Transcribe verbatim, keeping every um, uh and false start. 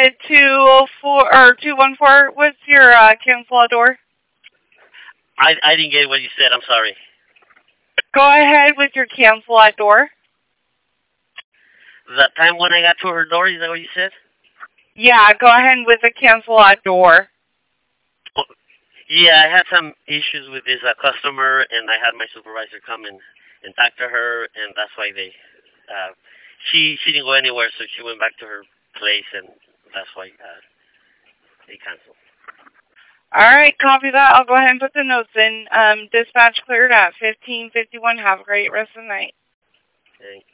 ahead, two oh four, or two one four, what's your uh, cancel out door? I, I didn't get what you said, I'm sorry. Go ahead with your cancel out door. The time when I got to her door, is that what you said? Yeah, go ahead with the cancel out door. Oh, yeah, I had some issues with this uh, customer, and I had my supervisor come and, and talk to her, and that's why they, uh, she she didn't go anywhere, so she went back to her place, and that's why uh, they canceled. All right, copy that. I'll go ahead and put the notes in. Um, dispatch cleared at fifteen fifty-one. Have a great rest of the night. Thanks.